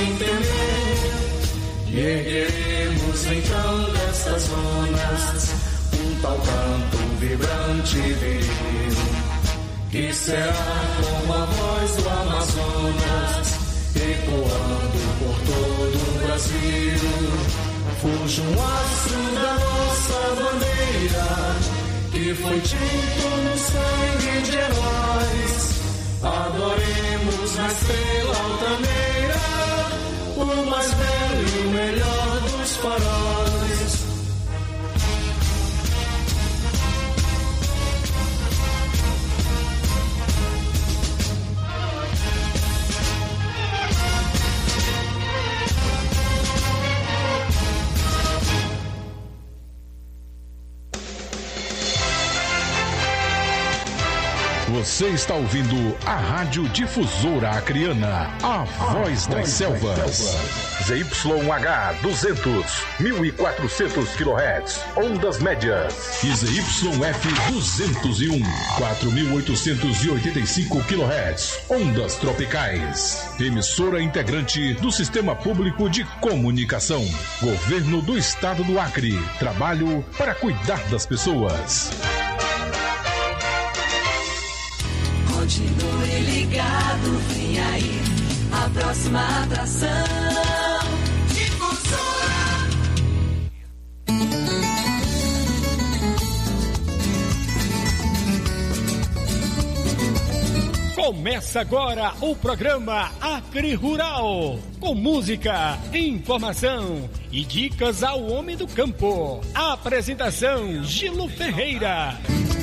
sem temer. E ergueremos então destas zonas um tal canto vibrante e viril, que será como a voz do Amazonas, ecoando por todo o Brasil. Fuja um astro da nossa bandeira, que foi tinto no sangue de heróis. Adoremos na estrela altaneira o mais belo e o melhor dos faróis. Você está ouvindo a Rádio Difusora Acreana, a voz das selvas. ZYH 200, 1400 kHz, ondas médias. E ZYF 201, 4885 kHz, ondas tropicais. Emissora integrante do Sistema Público de Comunicação. Governo do Estado do Acre. Trabalho para cuidar das pessoas. Continue ligado, vem aí a próxima atração. Difusora. Começa agora o programa Acre Rural, com música, informação e dicas ao homem do campo. Apresentação Gilo Ferreira.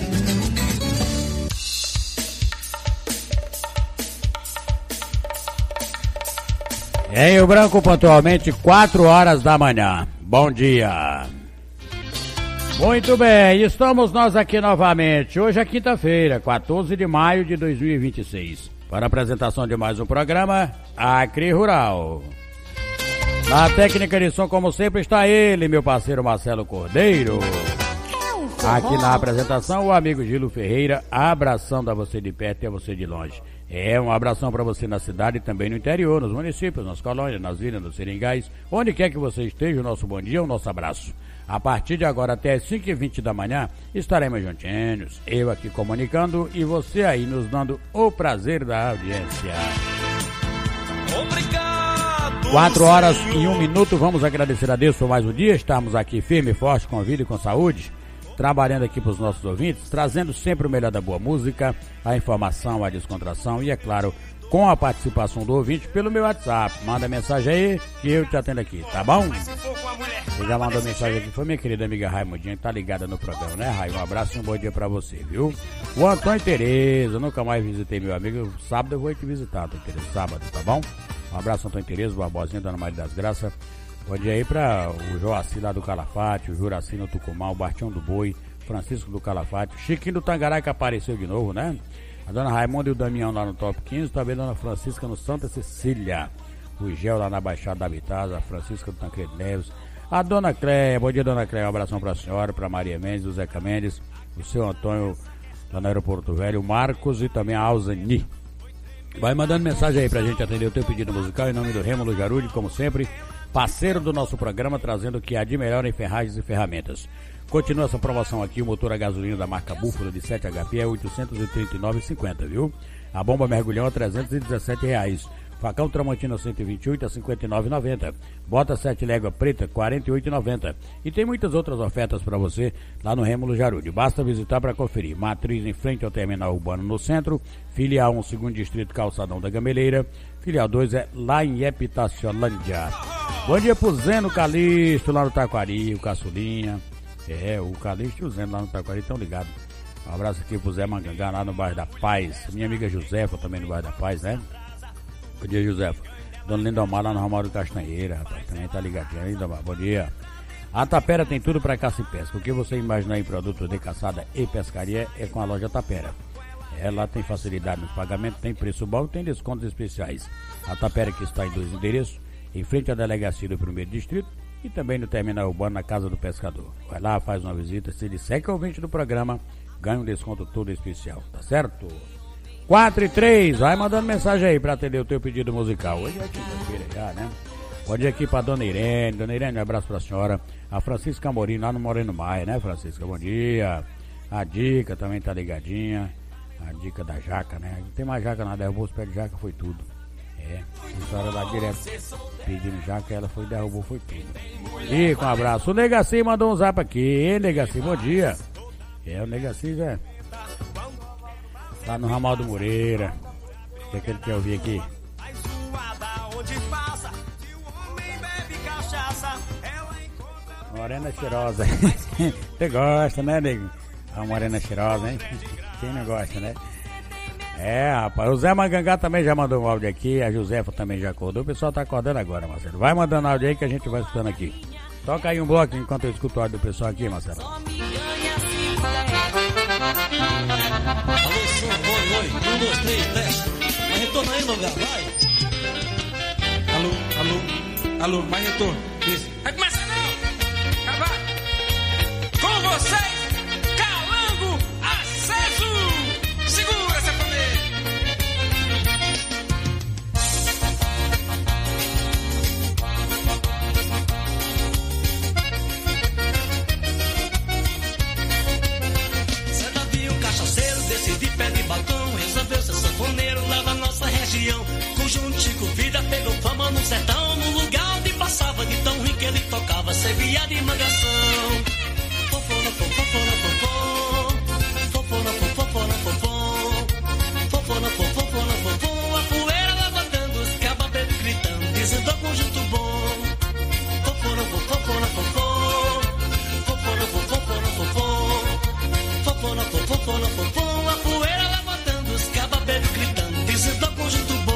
Em Rio Branco, pontualmente 4 horas da manhã. Bom dia. Muito bem, estamos nós aqui novamente. Hoje é quinta-feira, 14 de maio de 2026. Para a apresentação de mais um programa, Acre Rural. Na técnica de som, como sempre, está ele, meu parceiro Marcelo Cordeiro. Aqui na apresentação, o amigo Gilo Ferreira, abraçando a você de perto e a você de longe. Um abração para você na cidade e também no interior, nos municípios, nas colônias, nas vilas, nos seringais, onde quer que você esteja, o nosso bom dia, o nosso abraço. A partir de agora até as 5h20 da manhã, estaremos juntinhos, eu aqui comunicando e você aí nos dando o prazer da audiência. Obrigado! 4 horas e 1 minuto, vamos agradecer a Deus por mais um dia, estamos aqui firme e forte, com vida e com saúde. Trabalhando aqui para os nossos ouvintes, trazendo sempre o melhor da boa música, a informação, a descontração e, é claro, com a participação do ouvinte pelo meu WhatsApp. Manda mensagem aí que eu te atendo aqui, tá bom? Você já mandou mensagem aqui, foi minha querida amiga Raimundinha, que tá ligada no programa, né, Rai? Um abraço e um bom dia pra você, viu? O Antônio Tereza, nunca mais visitei meu amigo, sábado eu vou te visitar, Antônio Tereza, sábado, tá bom? Um abraço, Antônio Tereza, Barbosinha, Dona Maria das Graças. Bom dia aí pra o Joaci lá do Calafate, o Juraci no Tucumã, o Bastião do Boi, Francisco do Calafate, Chiquinho do Tangará que apareceu de novo, né? A Dona Raimunda e o Damião lá no Top 15, também a Dona Francisca no Santa Cecília, o Gel lá na Baixada da Vitasa, a Francisca do Tancredo Neves, a Dona Cléia, bom dia Dona Cléia, um abração pra senhora, pra Maria Mendes, o Zeca Mendes, o seu Antônio lá no Aeroporto Velho, o Marcos e também a Alzani. Vai mandando mensagem aí pra gente atender o teu pedido musical em nome do Rêmulo Jarude, como sempre, parceiro do nosso programa, trazendo o que há de melhor em ferragens e ferramentas. Continua essa promoção aqui, o motor a gasolina da marca Búfalo de 7 HP é R$ 839,50, viu? A bomba mergulhão é R$ 317. Facão Tramontina 128 a R$ 59,90. Bota 7 légua preta, R$ 48,90. E tem muitas outras ofertas para você lá no Rêmulo Jarude. Basta visitar para conferir. Matriz em frente ao terminal urbano no centro. Filial 1, segundo distrito, Calçadão da Gameleira. Filial 2 é lá em Epitaciolândia. Bom dia pro Zeno Calixto lá no Taquari, o Caçulinha. O Calixto e o Zeno lá no Taquari estão ligados. Um abraço aqui pro Zé Mangangá lá no bairro da Paz. Minha amiga Josefa também no bairro da Paz, né? Bom dia, Josefa. Dona Lindomar lá no Ramal do Castanheira, rapaz. Também tá ligadinho, Lindomar. Bom dia. A Tapera tem tudo para caça e pesca. O que você imaginar em produtos de caçada e pescaria é com a loja Tapera. Lá tem facilidade nos pagamentos, tem preço bom e tem descontos especiais. A Tapera que está em 2 endereços, em frente à delegacia do 1º Distrito e também no terminal urbano na Casa do Pescador. Vai lá, faz uma visita, se disser que é ouvinte do programa, ganha um desconto todo especial, tá certo? 4 e 3, vai mandando mensagem aí pra atender o teu pedido musical. Hoje é quinta-feira já, né? Pode ir aqui pra Dona Irene. Dona Irene, um abraço pra senhora. A Francisca Amorim, lá no Moreno Maia, né, Francisca? Bom dia. A Dica também tá ligadinha. A Dica da jaca, né? Não tem mais jaca, não. Derrubou os pés de jaca, foi tudo. A senhora lá direto pedindo jaca, ela foi, derrubou, foi tudo. Dica, um abraço. O Negaci mandou um zap aqui. Negaci, bom dia. O Negaci, Zé. Tá no ramal do Moreira. O que ele quer ouvir aqui? Morena cheirosa. Você gosta, né, nego? A morena cheirosa, hein? Quem não gosta, né? Rapaz. O Zé Magangá também já mandou um áudio aqui. A Josefa também já acordou. O pessoal tá acordando agora, Marcelo. Vai mandando áudio aí que a gente vai escutando aqui. Toca aí um bloco enquanto eu escuto o áudio do pessoal aqui, Marcelo. Alô, som, oi, 1, 2, 3, teste. Mas retorna aí, novela, vai. Alô, mais retorno. Isso. Vai começar não! Vai. Com vocês, Calango Aceso! Segura essa pandeira! Cê Davi, o cachaceiro, decidi pé de batom. Resolveu ser sanfoneiro lá na nossa região. Conjunto Chico Vida pegou fama no sertão. No lugar onde passava de tão ruim que ele tocava, servia de mangação. Fofona, fofona, fofona, fofona, fofona, fofona, fofona, fofona, a poeira levantando, os cabas bebendo, gritando, dizendo conjunto bom. Fofona, fofona, fofona, fofona, fofona, fofona, fofona, fofona, a poeira levantando, os cabas bebendo, gritando, dizendo conjunto bom.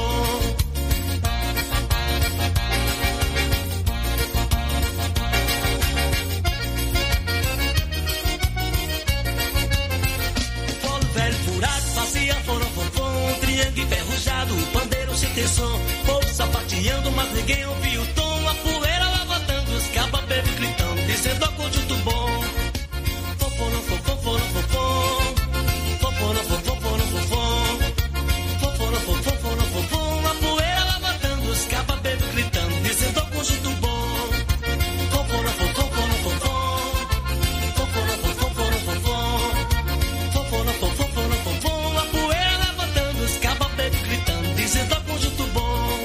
Enferrujado, o pandeiro sem ter som, povo sapateando, mas ninguém ouviu o tom. A poeira levantando, os cabas bebendo, gritando, dizendo conjunto bom. Fofona, fofona, fofona, fofona, fofona, fofona, fofona, fofona, a poeira levantando, os cabas bebendo, gritando, dizendo conjunto bom. Fofona, fofona, fofona, fofona, fofona, fofona, fofona, fofona, a poeira levantando, os cabas gritando, dizendo conjunto bom.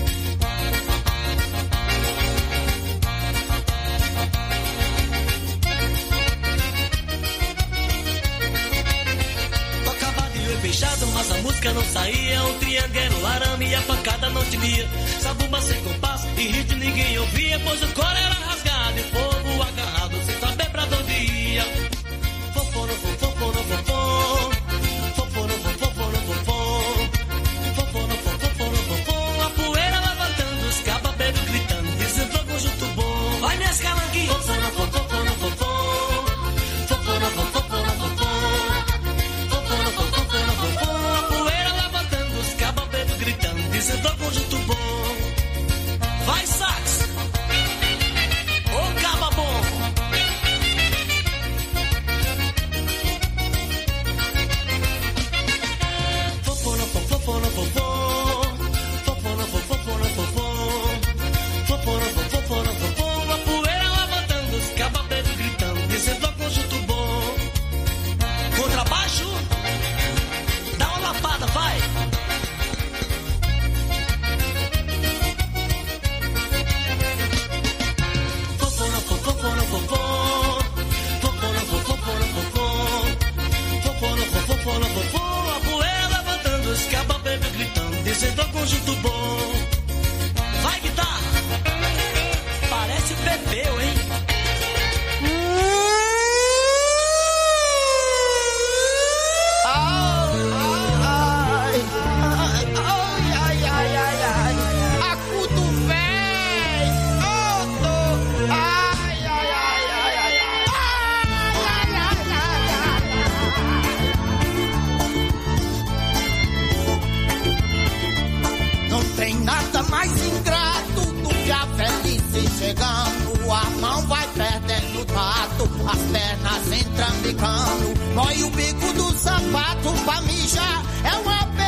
Tocava de olho fechado, mas a música não saía. Um triângulo, arame e a pancada não tinha. Sabumba sem compasso e ritmo ninguém ouvia, pois o coro era rasgado e o povo agarrado sem saber pra onde ia. Fofona, fofona, fofona, fofona, fofona, fofona, fofona, fofona, fofona, a poeira levantando, os cabas bebendo, gritando, dizendo conjunto bom. Vai minhas calanguinhas. Fofona, fofona, fofona, fofona, fofona, fofona, fofona, fofona, a poeira levantando, os cabas bebendo, gritando, dizendo conjunto bom. Vai sax, ô caba bom. Fofona, fofona, fofona, fofona, fofona, fofona, a poeira levantando, os cabas bebendo, gritando, dizendo conjunto bom. Contrabaixo, dá uma lapada, vai. Fofona, fofona, fofona, fofona, fofona, fofona, fofona, fofona, a poeira levantando, os cabas bebendo, gritando, dizendo conjunto bom. Vai, guitarra! Parece Pepeu, hein? Acudo véi! Ai, ai, ai, ai, ai, não tem nada mais ingrato do que a velhice chegando. A mão vai perdendo o tato, as pernas entrambicando. Mói o bico do sapato pra mijar, é uma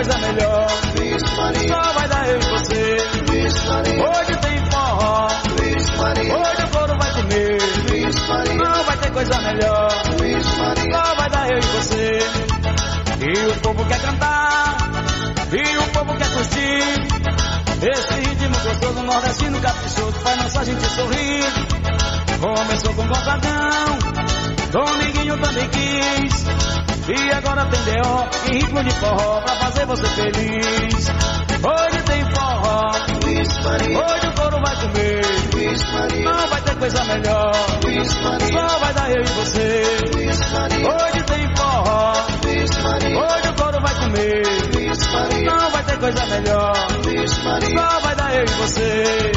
coisa melhor. Só vai dar eu e você. Hoje tem forró, hoje o couro vai comer. Não vai ter coisa melhor. Só vai dar eu e você. E o povo quer cantar, e o povo quer curtir. Esse ritmo gostoso, nordestino caprichoso, faz nossa gente sorrir. Começou com Gonzagão, Dominguinho também quis. E agora tem D.O. e ritmo de forró pra fazer você feliz. Hoje tem forró, hoje o couro vai comer. Não vai ter coisa melhor, só vai dar eu e você. Hoje tem forró, hoje o couro vai comer. Não vai ter coisa melhor, só vai dar eu e você.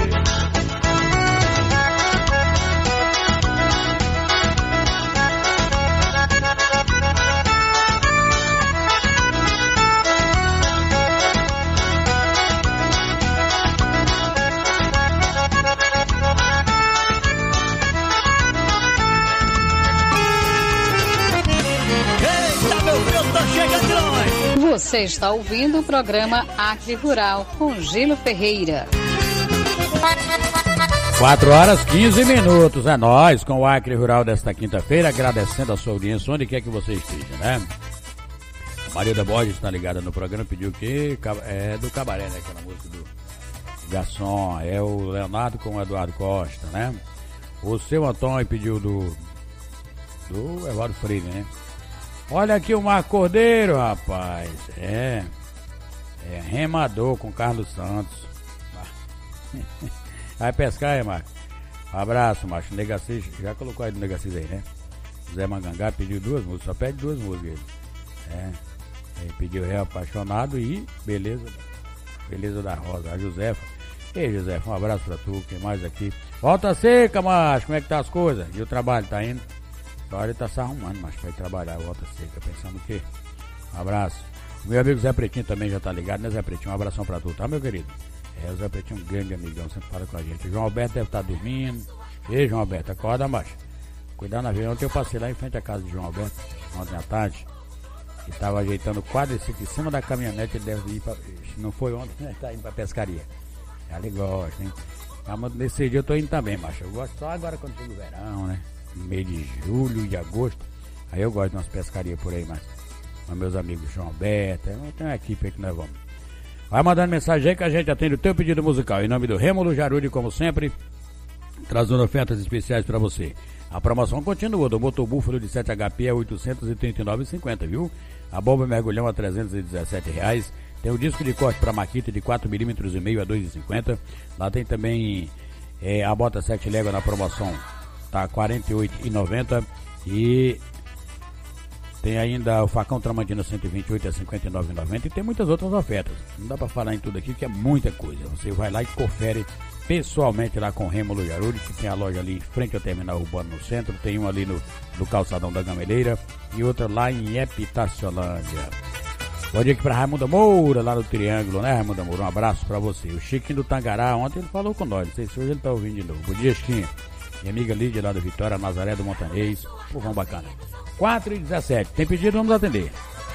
Você está ouvindo o programa Acre Rural com Gilo Ferreira. 4h15. É nóis com o Acre Rural desta quinta-feira, agradecendo a sua audiência onde quer que você esteja, né? Maria da Borges está ligada no programa, pediu o quê? É do Cabaré, né? Aquela música do Garçom. É o Leonardo com o Eduardo Costa, né? O seu Antônio pediu do Eduardo Freire, né? Olha aqui o Marco Cordeiro, rapaz. É remador com Carlos Santos. Vai pescar, Marco? Abraço, macho. Negacis, já colocou aí no Negacis aí, né? Zé Mangangá pediu 2 músicas, só pede 2 músicas. Ele pediu Rei Apaixonado e Beleza da Rosa. A Josefa. Ei, Josefa, um abraço pra tu. Quem mais aqui? Volta Seca, macho. Como é que tá as coisas? E o trabalho, tá indo? Agora ele tá se arrumando, mas pra ir trabalhar, Volta Seca, pensando o quê? Um abraço. O meu amigo Zé Pretinho também já tá ligado, né, Zé Pretinho? Um abração pra tu, tá, meu querido? O Zé Pretinho é um grande amigão, sempre fala com a gente. O João Alberto deve estar dormindo. Ei, João Alberto, acorda, macho. Cuidado na vida. Ontem eu passei lá em frente à casa de João Alberto, ontem à tarde, e tava ajeitando o quadriciclo em cima da caminhonete. Ele deve ir pra... Não foi ontem, né? Tá indo pra pescaria. Ele gosta, hein? Mas nesse dia eu tô indo também, macho. Eu gosto só agora quando chega o verão, né? Meio de julho e agosto. Aí eu gosto de umas pescarias por aí, mas meus amigos João Alberto, tem uma equipe aí que nós vamos. Vai mandando mensagem aí que a gente atende o teu pedido musical. Em nome do Rêmulo Jarudi, como sempre, trazendo ofertas especiais pra você. A promoção continua, do motor Búfalo de 7 HP a R$ 839,50, viu? A bomba mergulhão a R$ 317 reais. Tem o disco de corte para Makita de 4,5 mm a R$ 2,50. Lá tem também a bota 7 légua na promoção, tá R$ 48,90. E tem ainda o facão Tramontina 128 a R$ 59,90. E tem muitas outras ofertas. Não dá para falar em tudo aqui, que é muita coisa. Você vai lá e confere pessoalmente lá com o Rêmulo Jarudi, que tem a loja ali em frente ao terminal urbano no centro. Tem um ali no calçadão da Gameleira e outra lá em Epitaciolândia. Pode ir aqui pra Raimundo Moura, lá no Triângulo, né, Raimundo Moura? Um abraço pra você. O Chiquinho do Tangará, ontem ele falou com nós, não sei se hoje ele tá ouvindo de novo. Bom dia, Chiquinho. Minha amiga Lídia lá da Vitória, Nazaré do Montanês. Povão bacana. 4h17. Tem pedido, vamos atender.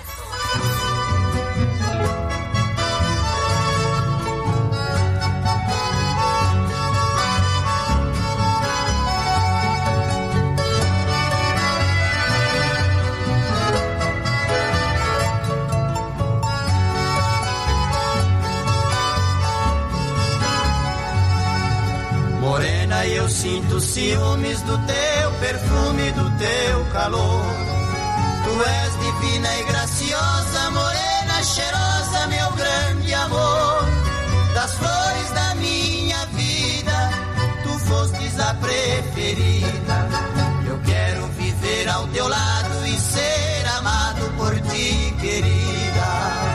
Morena, eu sinto ciúmes do teu perfume, do teu calor. Tu és divina e graciosa, morena cheirosa, meu grande amor. Das flores da minha vida, tu fostes a preferida. Eu quero viver ao teu lado e ser amado por ti, querida.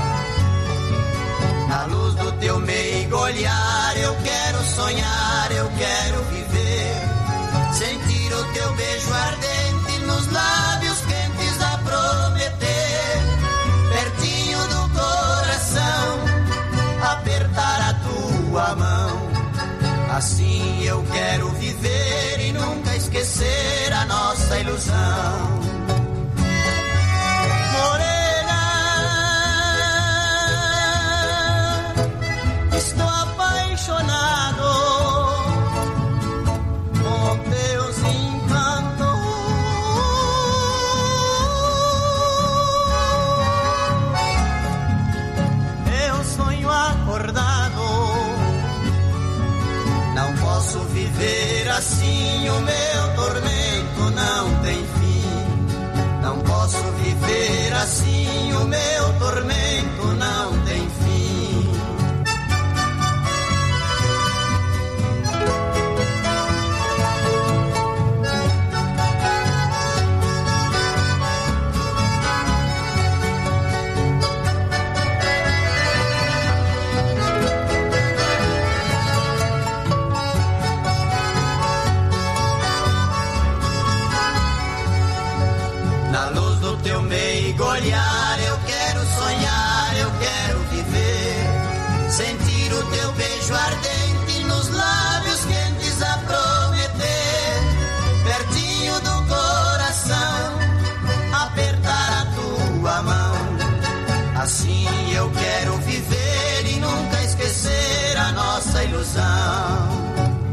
Na luz do teu meigo olhar, eu quero sonhar, eu quero viver. Sentir o teu beijo ardente nos lábios quentes a prometer. Pertinho do coração, apertar a tua mão. Assim eu quero viver e nunca esquecer a nossa ilusão. Morena, acordado. Não posso viver assim, o meu tormento não tem fim. Não posso viver assim, o meu tormento não tem fim. Olhar, eu quero sonhar, eu quero viver, sentir o teu beijo ardente nos lábios quentes a prometer, pertinho do coração, apertar a tua mão. Assim eu quero viver e nunca esquecer a nossa ilusão.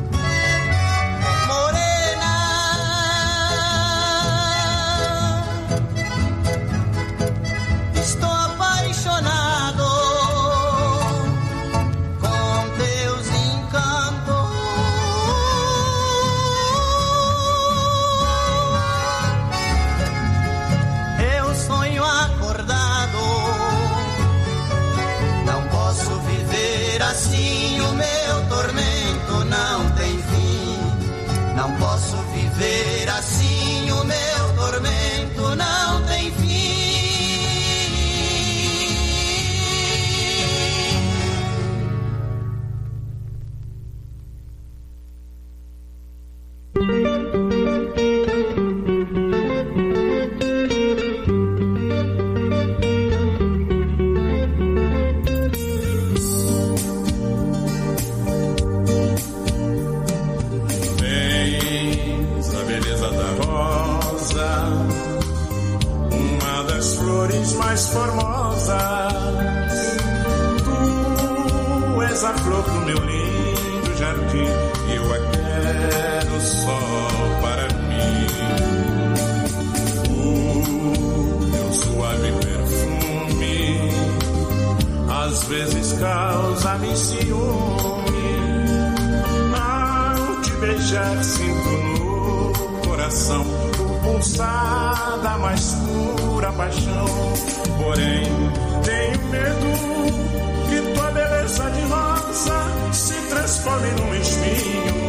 Assim o meu tormento não tem fim. Não posso viver assim, o meu tormento não tem fim. Mais formosas, tu és a flor do meu lindo jardim, eu a quero só para mim. O teu suave perfume às vezes causa-me ciúme. Ao te beijar sinto no coração o pulsar da mais pura paixão. Porém, tenho medo que tua beleza de rosa se transforme num espinho.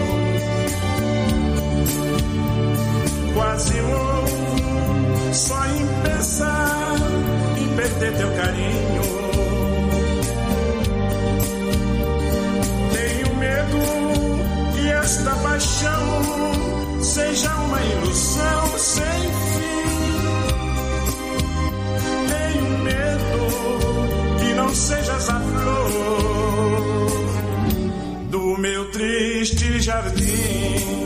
Quase morro só em pensar em perder teu carinho. Tenho medo que esta paixão seja uma ilusão sem fim. Não sejas a flor do meu triste jardim.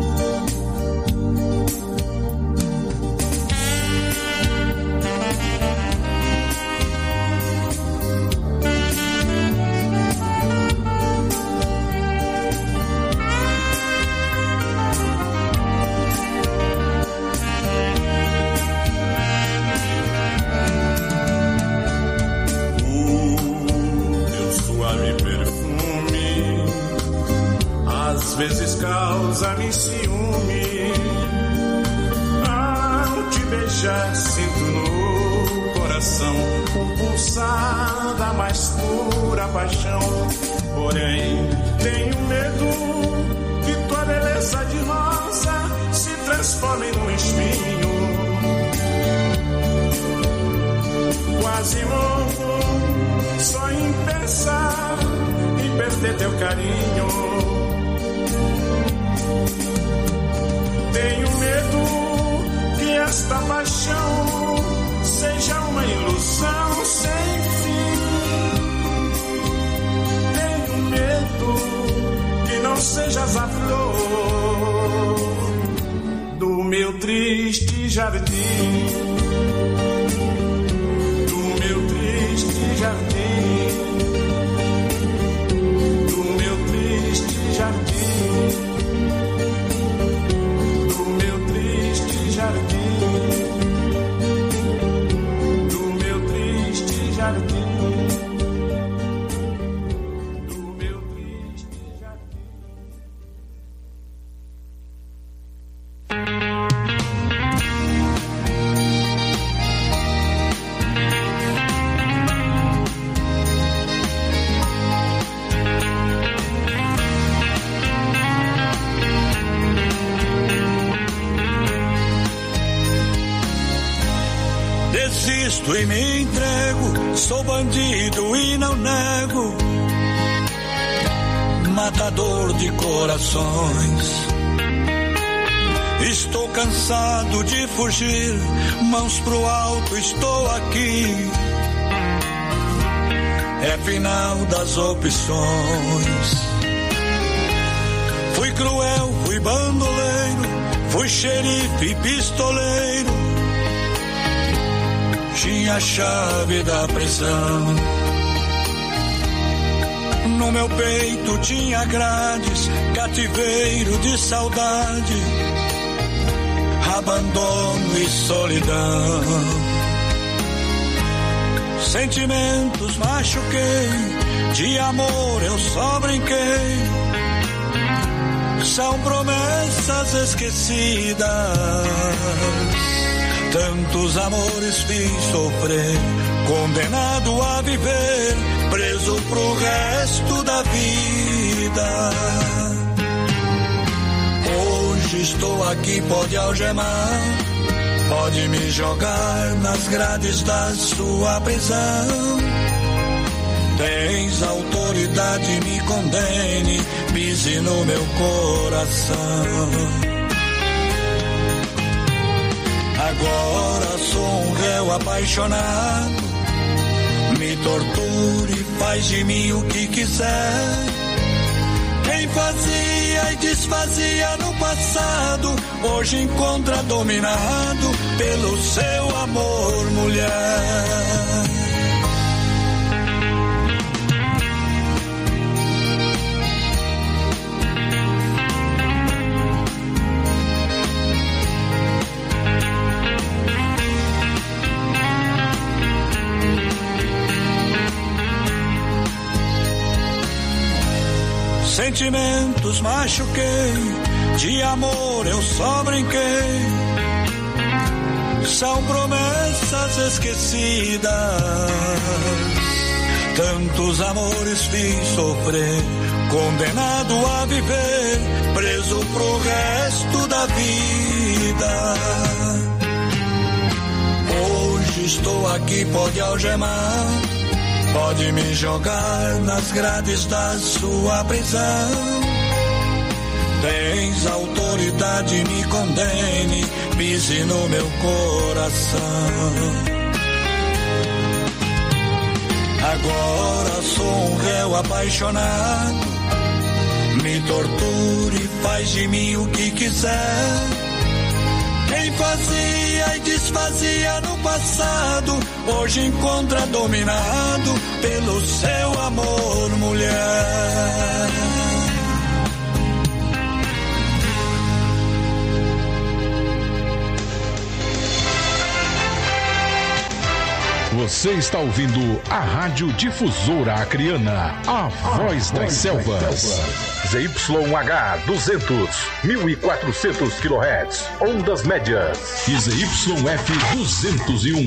Às vezes causa-me ciúme. Ao te beijar sinto no coração o pulsar da mais pura paixão. Porém tenho medo que tua beleza de rosa se transforme num espinho. Quase morro só em pensar em perder teu carinho. Tenho medo que esta paixão seja uma ilusão sem fim. Tenho medo que não sejas a flor do meu triste jardim. Do meu triste jardim. Do meu triste jardim. visto e me entrego, sou bandido e não nego, matador de corações. Estou cansado de fugir, mãos pro alto, estou aqui. É final das opções. Fui cruel, fui bandoleiro, fui xerife e pistoleiro. Tinha a chave da prisão. No meu peito tinha grades, cativeiro de saudade, abandono e solidão. Sentimentos machuquei, de amor eu só brinquei. São promessas esquecidas, tantos amores fiz sofrer, condenado a viver, preso pro resto da vida. Hoje estou aqui, pode algemar, pode me jogar nas grades da sua prisão. Tens autoridade, me condene, pise no meu coração. Agora sou um réu apaixonado, me torture, faz de mim o que quiser. Quem fazia e desfazia no passado, hoje encontra dominado pelo seu amor, mulher. Sentimentos machuquei, de amor eu só brinquei. São promessas esquecidas, tantos amores fiz sofrer, condenado a viver, preso pro resto da vida. Hoje estou aqui, pode algemar, pode me jogar nas grades da sua prisão. Tens autoridade, me condene, pise no meu coração. Agora sou um réu apaixonado, me torture, faz de mim o que quiser. Quem fazia e desfazia no passado, hoje encontra dominado pelo seu amor, mulher. Você está ouvindo a Rádio Difusora Acreana, a voz das selvas. ZYH 200, 1400 kHz, ondas médias. E ZYF 201,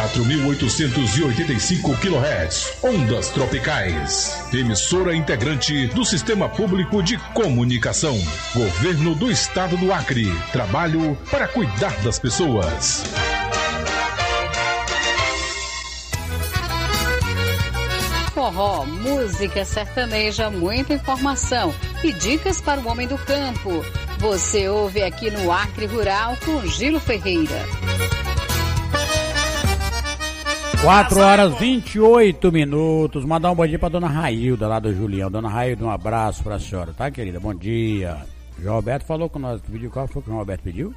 4885 kHz, ondas tropicais. Emissora integrante do Sistema Público de Comunicação. Governo do Estado do Acre. Trabalho para cuidar das pessoas. Forró, música sertaneja, muita informação e dicas para o homem do campo. Você ouve aqui no Acre Rural com Gilo Ferreira. 4h28. Mandar um bom dia para dona Railda, lá do Julião. Dona Railda, um abraço para a senhora, tá, querida? Bom dia. João Alberto falou com nós. Pediu, qual foi que o João Alberto pediu?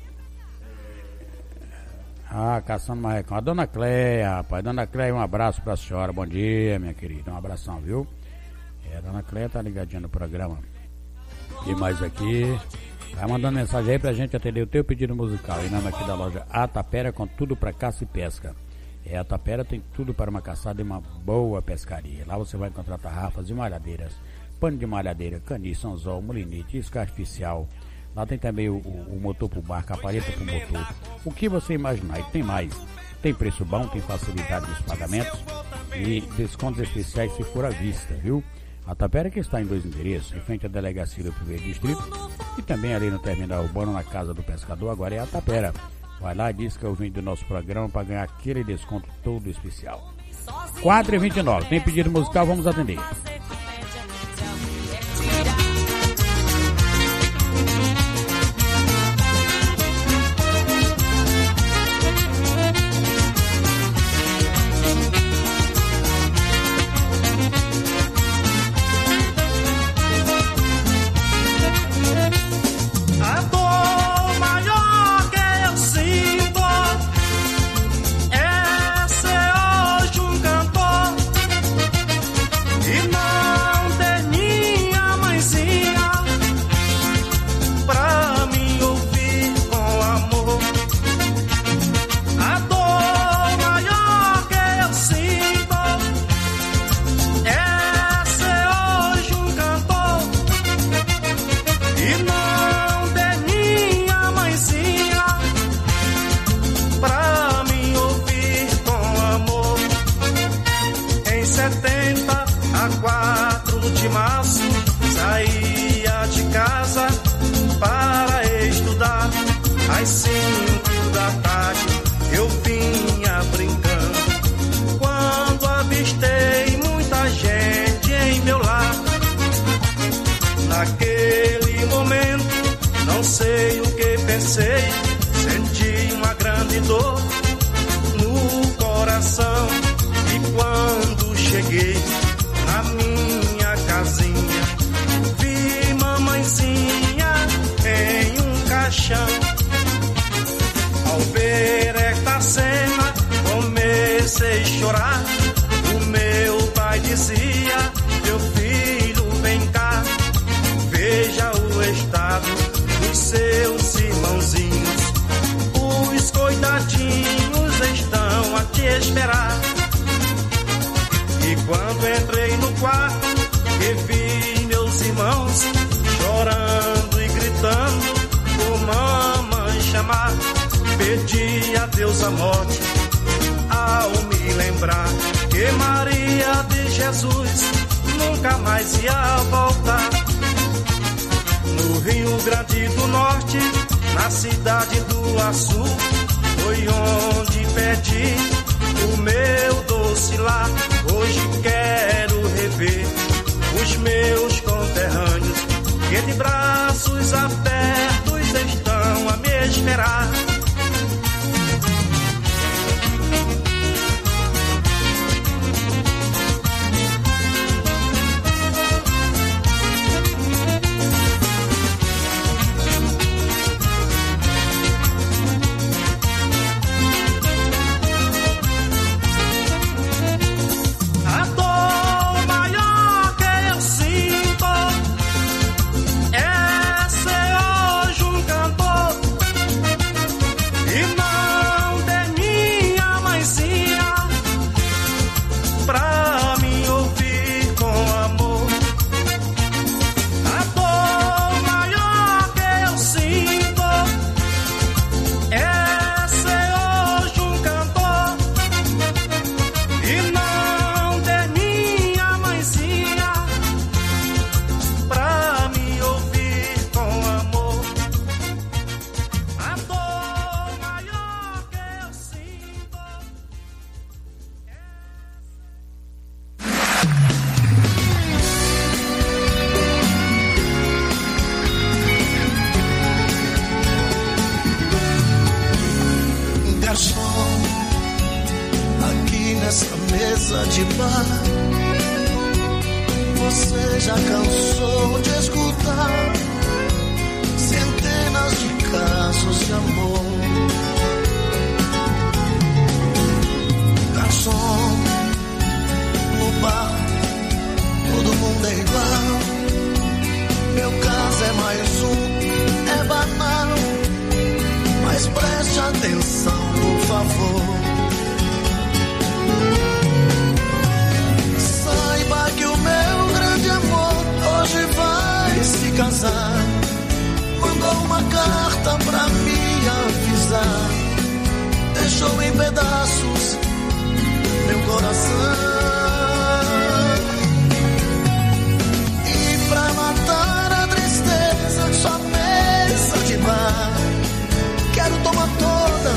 Caçando Marrecão. A dona Cleia, rapaz. Dona Cleia, um abraço pra senhora. Bom dia, minha querida. Um abração, viu? A dona Cleia tá ligadinha no programa. E mais aqui. Vai mandando mensagem aí pra gente atender o teu pedido musical. Em nome aqui da loja A Tapera, com tudo pra caça e pesca. A Tapera tem tudo para uma caçada e uma boa pescaria. Lá você vai encontrar tarrafas e malhadeiras, pano de malhadeira, caniço, anzol, molinete, isca artificial. Lá tem também o motor pro barco, a palheta pro motor. O que você imaginar, e tem mais. Tem preço bom, tem facilidade nos pagamentos e descontos especiais se for à vista, viu? A Tapera, que está em 2 endereços, em frente à delegacia do 1º Distrito e também ali no terminal urbano, na Casa do Pescador. Agora é a Tapera. Vai lá e diz que eu vim do nosso programa para ganhar aquele desconto todo especial. 4h29, tem pedido musical, vamos atender. Senti uma grande dor no coração. E quando cheguei na minha casinha, vi mamãezinha em um caixão. Ao ver esta cena, comecei a chorar. O meu pai dizia: meu filho, vem cá, veja o estado dos seus irmãozinhos. Os coitadinhos estão a te esperar. E quando entrei no quarto e vi meus irmãos chorando e gritando por mamãe chamar, pedi a Deus a morte ao me lembrar que Maria de Jesus nunca mais ia voltar. No Rio Grande do Norte, na cidade do Açu, foi onde perdi o meu doce lar. Hoje quero rever os meus conterrâneos que de braços abertos estão a me esperar. Você já cansou de escutar centenas de casos de amor? Garçom, no bar, todo mundo é igual. Meu caso é mais um, é banal, mas preste atenção, por favor. Saiba que o meu grande amor hoje vai se casar. Mandou uma carta pra me avisar. Deixou em pedaços meu coração. E pra matar a tristeza, sua mesa de bar, quero tomar todas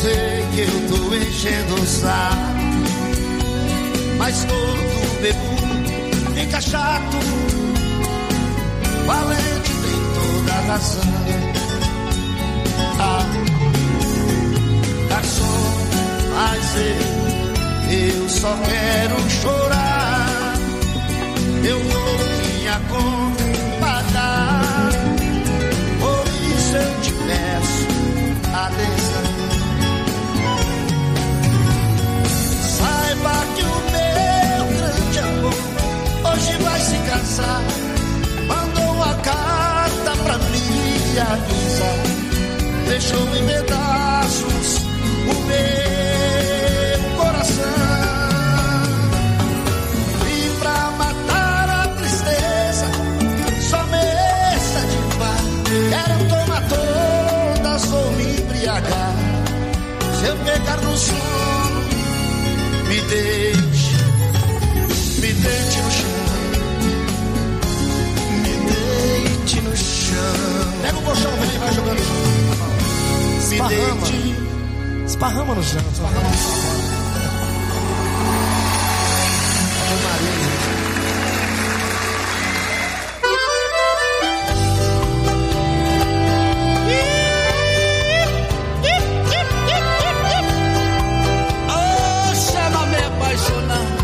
sei que eu tô enchendo o saco, mas todo bebum fica chato. Valente tem toda a razão. Ah, garçom, mas eu só quero chorar. Eu vou minha conta pagar, por isso eu te peço atenção. Saiba que o meu grande amor hoje vai se casar. Mandou uma carta pra me avisar, deixou em pedaços o meu coração. E pra matar a tristeza, só mesa de bar, quero tomar todas ou me embriagar. Se eu pegar no sono, me deite no chão. No chão. Pega o colchão, vem e vai jogando no chão. Esparrama no chão. Esparrama no chão. Oh, chama-me apaixonado.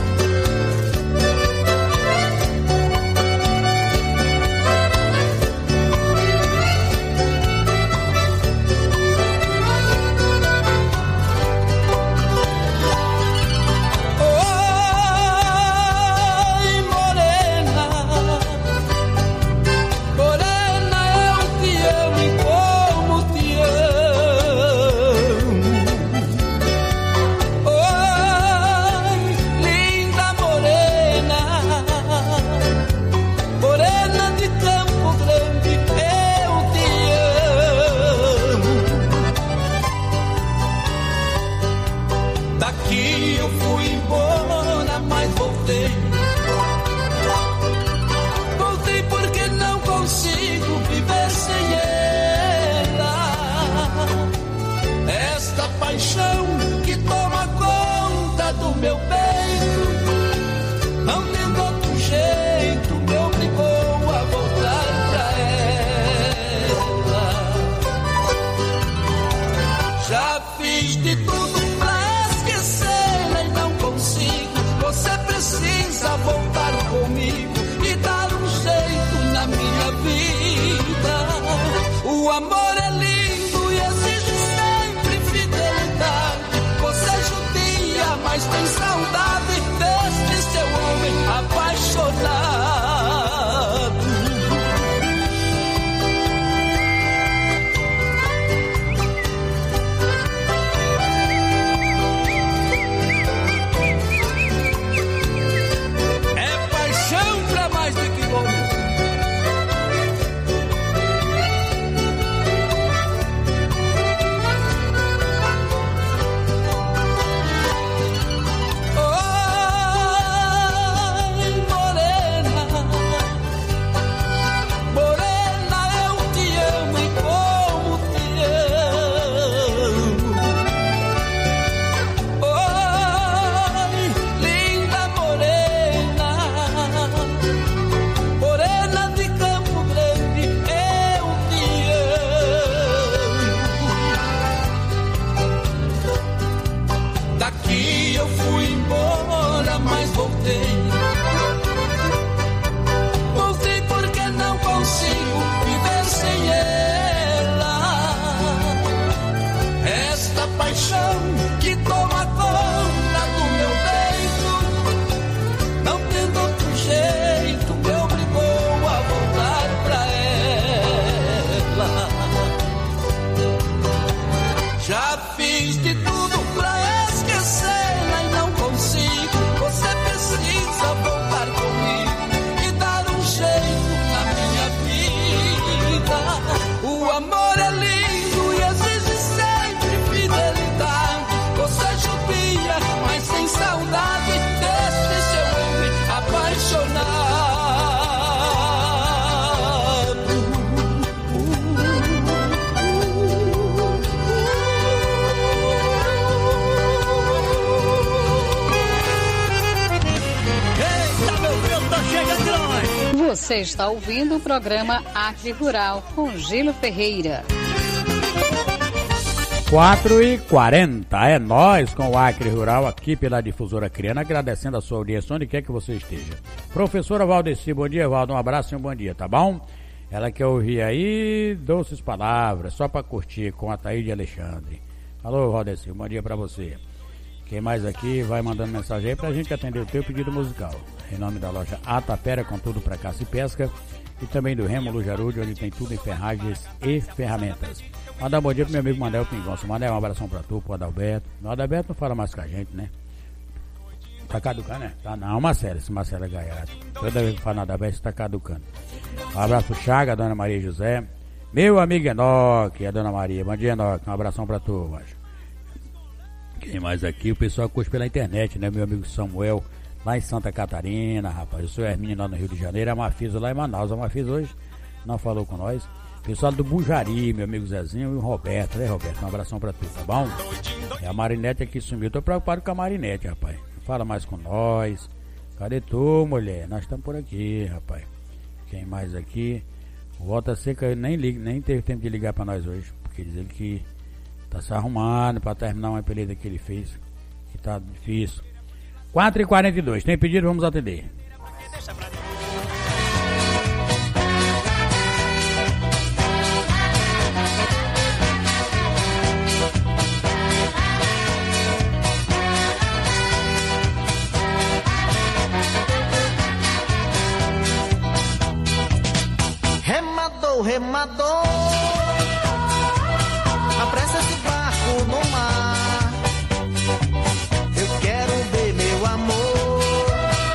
Você está ouvindo o programa Acre Rural com Gilo Ferreira. 4h40, é nós com o Acre Rural aqui pela Difusora Criana, agradecendo a sua audiência onde quer que você esteja. Professora Valdeci, bom dia, Valdo, um abraço e um bom dia, tá bom? Ela quer ouvir aí doces palavras, só pra curtir com a Taíde Alexandre. Alô, Valdeci, bom dia pra você. Quem mais aqui vai mandando mensagem aí pra gente atender o teu pedido musical. Em nome da loja Atapera, com tudo pra caça e pesca, e também do Remo Lujarude, onde tem tudo em ferragens e ferramentas. Mandar um bom dia pro meu amigo Manel Pingonço. Manel, um abração pra tu, pro Adalberto. O Adalberto não fala mais com a gente, né? Tá caducando, né? Tá não, Marcelo, esse Marcelo é gaiato. Toda vez que fala no Adalberto, tá caducando. Um abraço pro Chaga, a dona Maria José. Meu amigo Enoque, a dona Maria. Bom dia, Enoque. Um abração pra tu, macho. Quem mais aqui? O pessoal curte pela internet, né? Meu amigo Samuel, lá em Santa Catarina, rapaz. Eu sou Hermínio lá no Rio de Janeiro. A Mafisa lá em Manaus. A Mafisa hoje não falou com nós. Pessoal do Bujari, meu amigo Zezinho e o Roberto, né, Roberto? Um abração pra tu, tá bom? É a Marinete aqui sumiu. Tô preocupado com a Marinete, rapaz. Fala mais com nós. Cadê tu, mulher? Nós estamos por aqui, rapaz. Quem mais aqui? O Volta Seca nem teve tempo de ligar pra nós hoje, porque diz ele que tá se arrumando pra terminar uma pelida que ele fez, que tá difícil. 4h42, tem pedido, vamos atender. Remador, apressa esse barco no mar. Eu quero ver meu amor,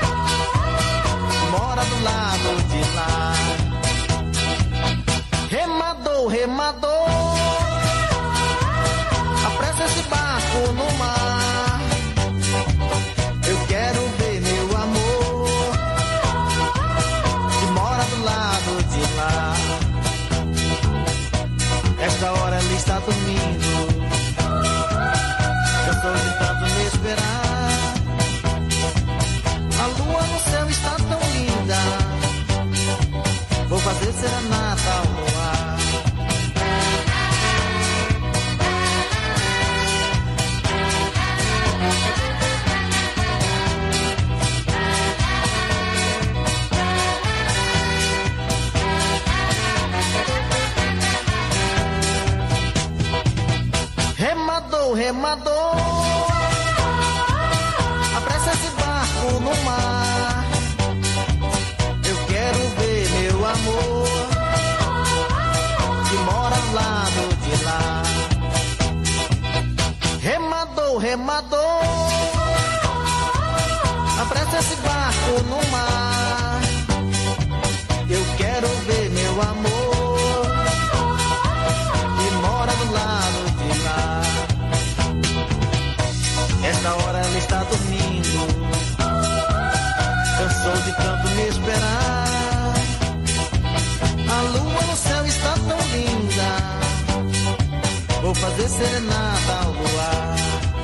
mora do lado de lá. Remador, remador, apressa esse barco no mar. Eu quero ver meu amor, que mora do lado de lá. Esta hora ele está dormindo, cansou de tanto me esperar. A lua no céu está tão linda, vou fazer serenata ao luar. Remador, apressa esse barco no mar. Eu quero ver meu amor, que mora ao lado de lá. Remador, remador, apressa esse barco no mar. Eu quero ver meu amor, que mora do lado de lá. Esta hora ela está dormindo, cansou de tanto me esperar. A lua no céu está tão linda, vou fazer serenata ao luar.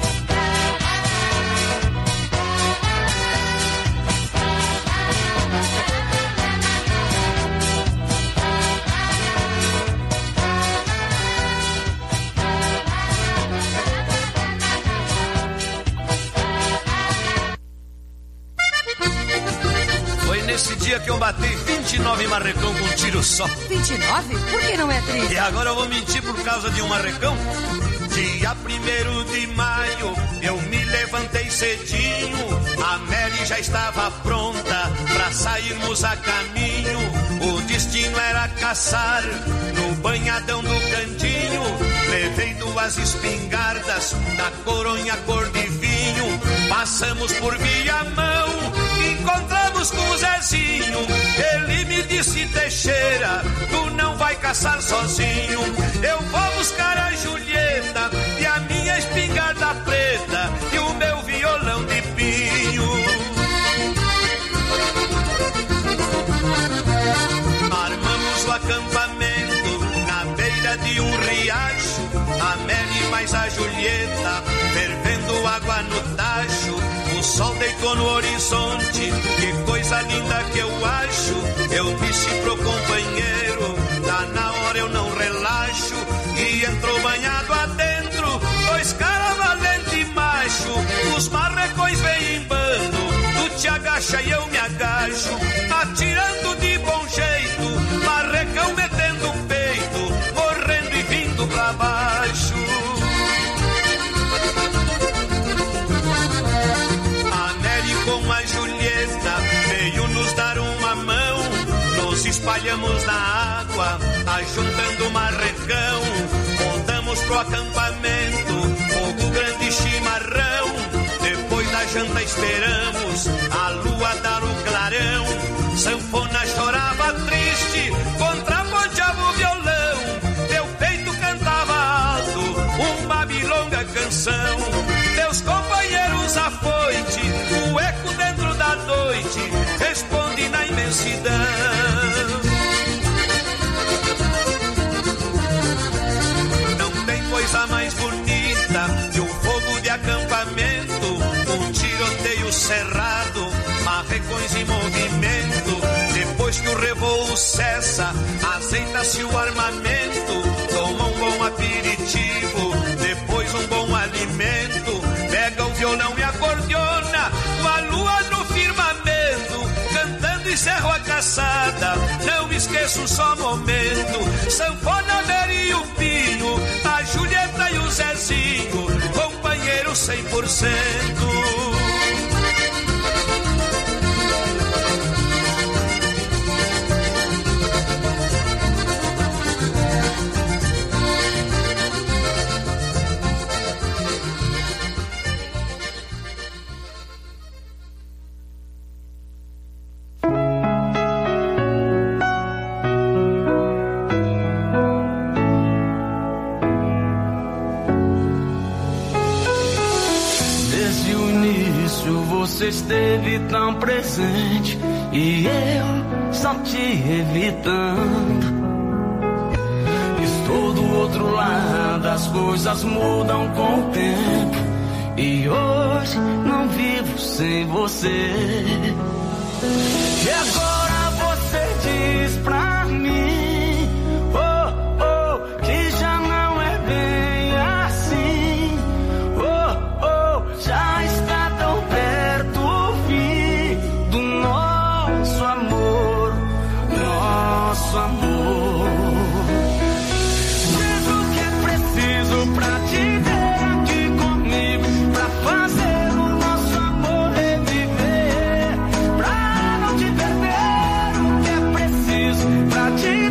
Nesse dia que eu bati 29 marrecão com um tiro só. 29? Por que não é triste? E agora eu vou mentir por causa de um marrecão? Dia 1º de maio eu me levantei cedinho, a Mary já estava pronta pra sairmos a caminho. O destino era caçar no banhadão do cantinho. Levei 2 espingardas da coronha cor de vinho. Passamos por Viamão, encontramos com o Zezinho. Ele me disse: Teixeira, tu não vai caçar sozinho. Eu vou buscar a Julieta e a minha espingarda preta e o meu violão de pinho. Armamos o acampamento na beira de um riacho. A Mary mais a Julieta fervendo água no tacho. O sol deitou pintou no horizonte, que coisa linda que eu acho. Eu disse pro companheiro, tá na hora eu não relaxo. E entrou banhado adentro, dois caras valente macho. Os marrecões vêm em bando, tu te agacha e eu me agacho. Atirando de bom jeito, marrecão metendo o peito, morrendo e vindo pra baixo. A Nery com a Julieta veio nos dar uma mão. Nos espalhamos na água, ajuntando marrecão. Voltamos pro acampamento, fogo grande chimarrão. Depois da janta esperamos a lua dar o clarão. Sanfona chorava triste, contraponteava o violão. Teu peito cantava alto, uma milonga canção. Teus companheiros afoite, o eco dentro da noite responde na imensidão. Não tem coisa mais bonita que um fogo de acampamento, um tiroteio cerrado, marrecões em movimento. Depois que o revoo cessa, azeita-se o armamento. Toma um bom aperitivo, depois um bom alimento. Pega o violão e acordeona, com a lua no firmamento. Cantando encerro a caçada, não esqueço só momento. Sanfona, Nery e o Pinho, a Julieta e o Zezinho, companheiro 100%. Você esteve tão presente e eu só te evitando. Estou do outro lado, as coisas mudam com o tempo e hoje não vivo sem você. E agora você diz pra mim, oh, oh, que já não é bem assim. Oh, oh, já está tão perto o fim do nosso amor, nosso amor. Diz o que é preciso pra te ter aqui comigo, pra fazer o nosso amor reviver, pra não te perder. O que é preciso pra te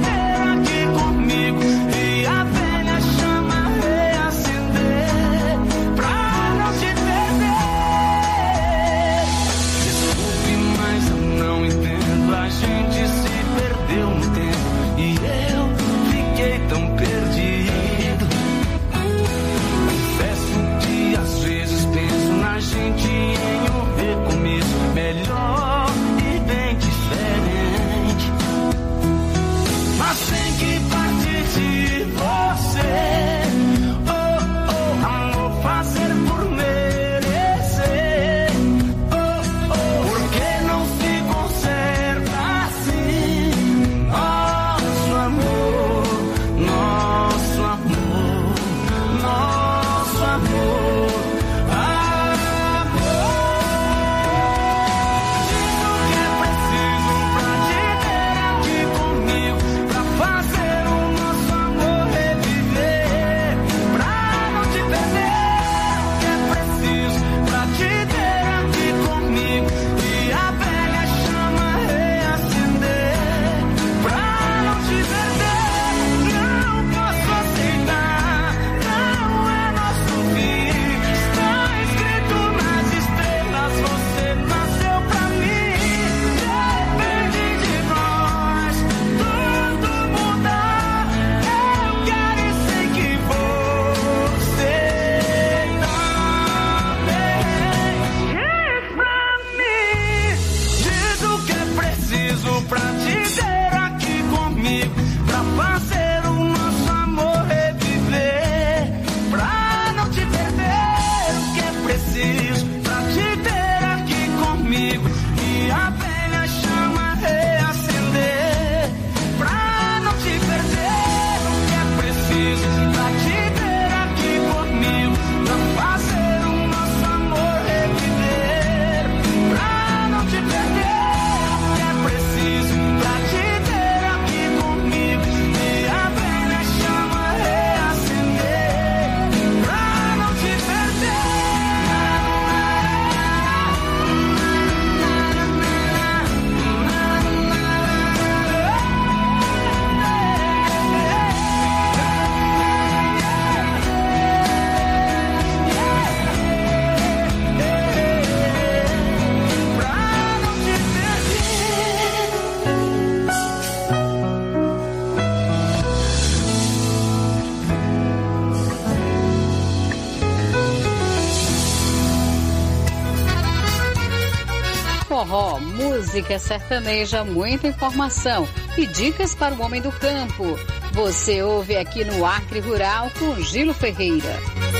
música sertaneja, muita informação e dicas para o homem do campo. Você ouve aqui no Acre Rural com Gilo Ferreira.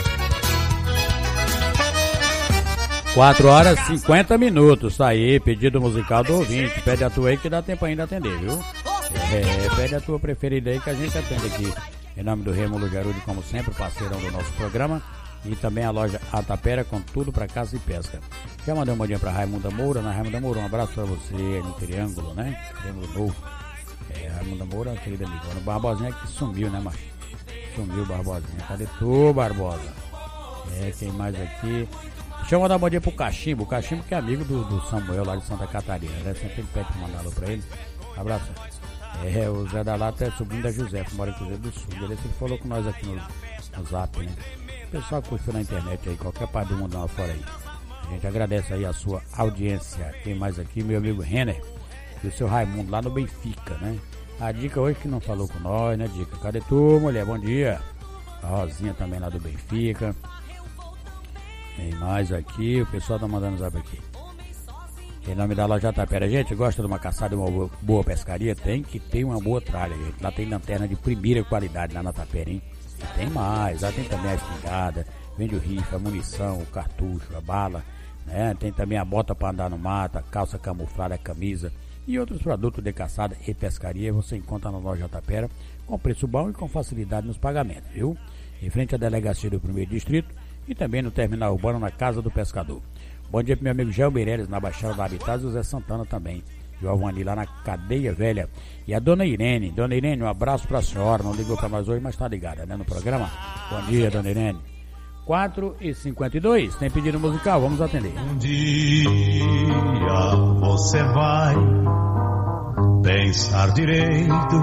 4h50. Tá aí, pedido musical do ouvinte. Pede a tua aí que dá tempo ainda atender, viu? Pede a tua preferida aí que a gente atende aqui. Em nome do Rêmulo Gerude, como sempre, parceirão do nosso programa. E também a loja Atapera com tudo para caça e pesca. Já mandei um bom dia pra Raimunda Moura. Raimunda Moura, um abraço pra você no Triângulo, né? Triângulo Novo. Raimunda Moura, querida amiga. O Barbosinha que sumiu, né, macho? Sumiu o Barbosinha. Cadê tu, Barbosa? Quem mais aqui? Deixa eu mandar um bom dia pro Cachimbo. O Cachimbo que é amigo do Samuel lá de Santa Catarina, né? Sempre ele pede pra mandar alô pra ele. Abraço. O Zé da Lata é sobrinho da José, que mora em Cruzeiro do Sul. Ele falou com nós aqui no Zap, né? O pessoal curtiu na internet aí, qualquer parte do mundo lá fora aí. A gente agradece aí a sua audiência. Quem mais aqui? Meu amigo Renner e o seu Raimundo lá no Benfica, né? A Dica hoje que não falou com nós, né, Dica? Cadê tu, mulher? Bom dia. A Rosinha também lá do Benfica. Tem mais aqui, o pessoal tá mandando zap aqui. Em nome da loja Tapera, gente, gosta de uma caçada e uma boa pescaria? Tem que ter uma boa tralha, gente. Lá tem lanterna de primeira qualidade lá na Tapera, hein? E tem mais, lá tem também a espingarda, vende o rifle, a munição, o cartucho, a bala, né? Tem também a bota para andar no mato, a calça camuflada, a camisa e outros produtos de caçada e pescaria você encontra na loja Tapera com preço bom e com facilidade nos pagamentos, viu? Em frente à delegacia do 1º Distrito e também no terminal urbano na Casa do Pescador. Bom dia pro meu amigo Gel Meireles na Baixada da Habitat e o Zé Santana também. E o Alvani lá na Cadeia Velha. E a Dona Irene, um abraço pra senhora, não ligou pra nós hoje, mas tá ligada, né, no programa. Bom dia, Dona Irene. 4h52, tem pedido musical, vamos atender. Um dia você vai pensar direito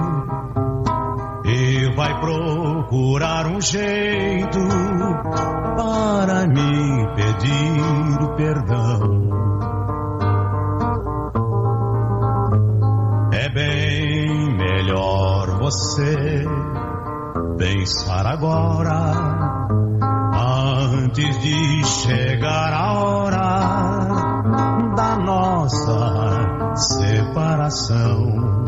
e vai procurar um jeito para me pedir perdão. É bem melhor você pensar agora, antes de chegar a hora da nossa separação.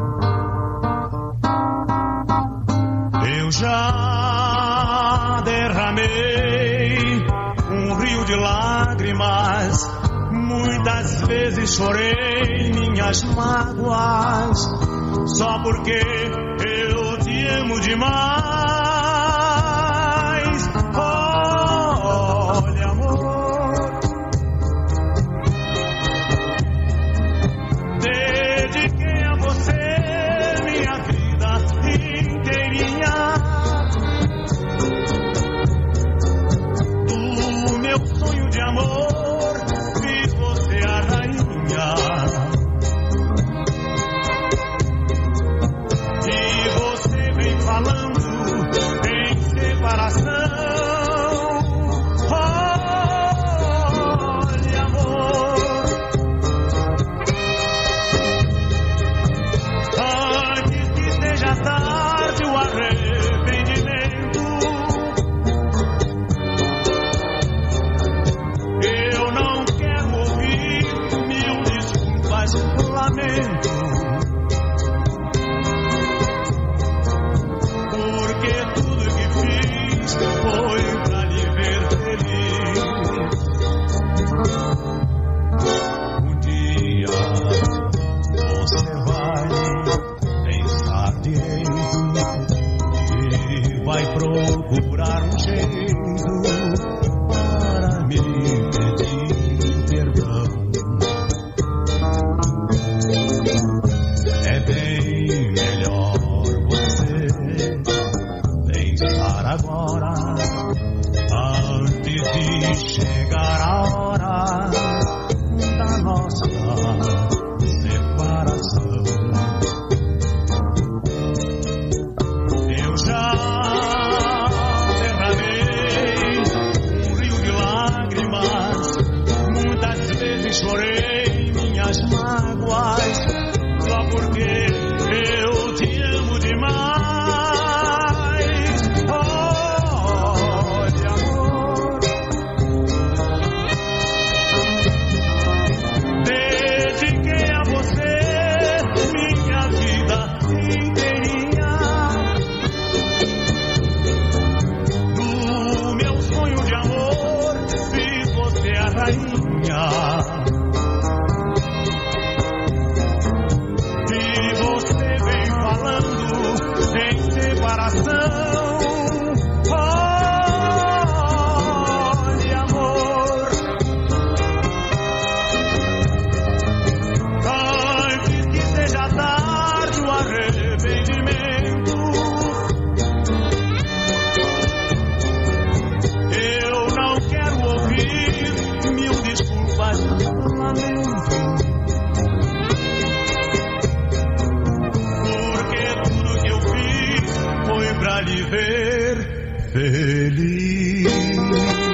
Eu já derramei um rio de lágrimas, muitas vezes chorei minhas mágoas, só porque eu te amo demais. Olha, amor, dediquei a você minha vida inteirinha. Do meu sonho de amor fiz você a rainha. E você vem falando em separação. Olha, amor, antes que seja tarde o arrependimento, eu não quero ouvir mil desculpas, lamento, porque tudo que fiz foi pra lhe ver feliz. Um dia você vai pensar direito e vai procurar um jeito para me pedir perdão. É bem melhor você pensar agora, antes de chegar a hora da nossa separação. Eu já derramei declaração. Olha, amor, antes que seja tarde o arrependimento, eu não quero ouvir mil desculpas, lamento. Pra lhe ver feliz.